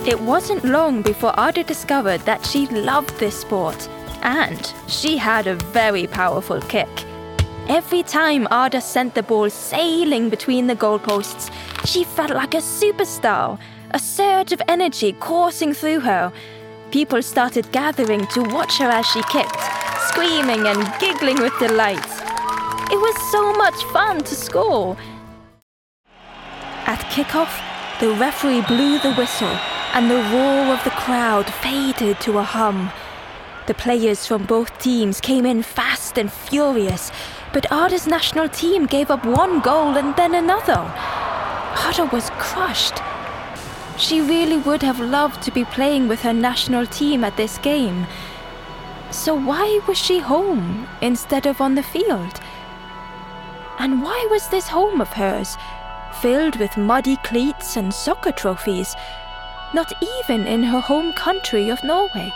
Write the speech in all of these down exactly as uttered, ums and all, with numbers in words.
It wasn't long before Ada discovered that she loved this sport, and she had a very powerful kick. Every time Ada sent the ball sailing between the goalposts, she felt like a superstar, a surge of energy coursing through her. People started gathering to watch her as she kicked, screaming and giggling with delight. It was so much fun to score. At kickoff, the referee blew the whistle, and the roar of the crowd faded to a hum. The players from both teams came in fast and furious, but Ada's national team gave up one goal and then another. Ada was crushed. She really would have loved to be playing with her national team at this game. So why was she home instead of on the field? And why was this home of hers filled with muddy cleats and soccer trophies, not even in her home country of Norway?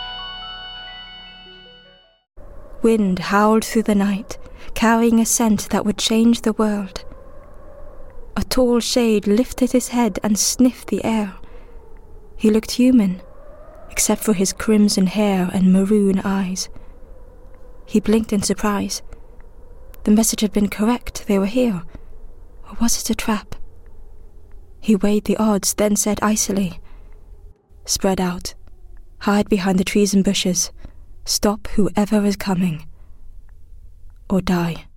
Wind howled through the night, carrying a scent that would change the world. A tall shade lifted his head and sniffed the air. He looked human, except for his crimson hair and maroon eyes. He blinked in surprise. The message had been correct, they were here. Or was it a trap? He weighed the odds, then said icily, "Spread out. Hide behind the trees and bushes. Stop whoever is coming. Or die."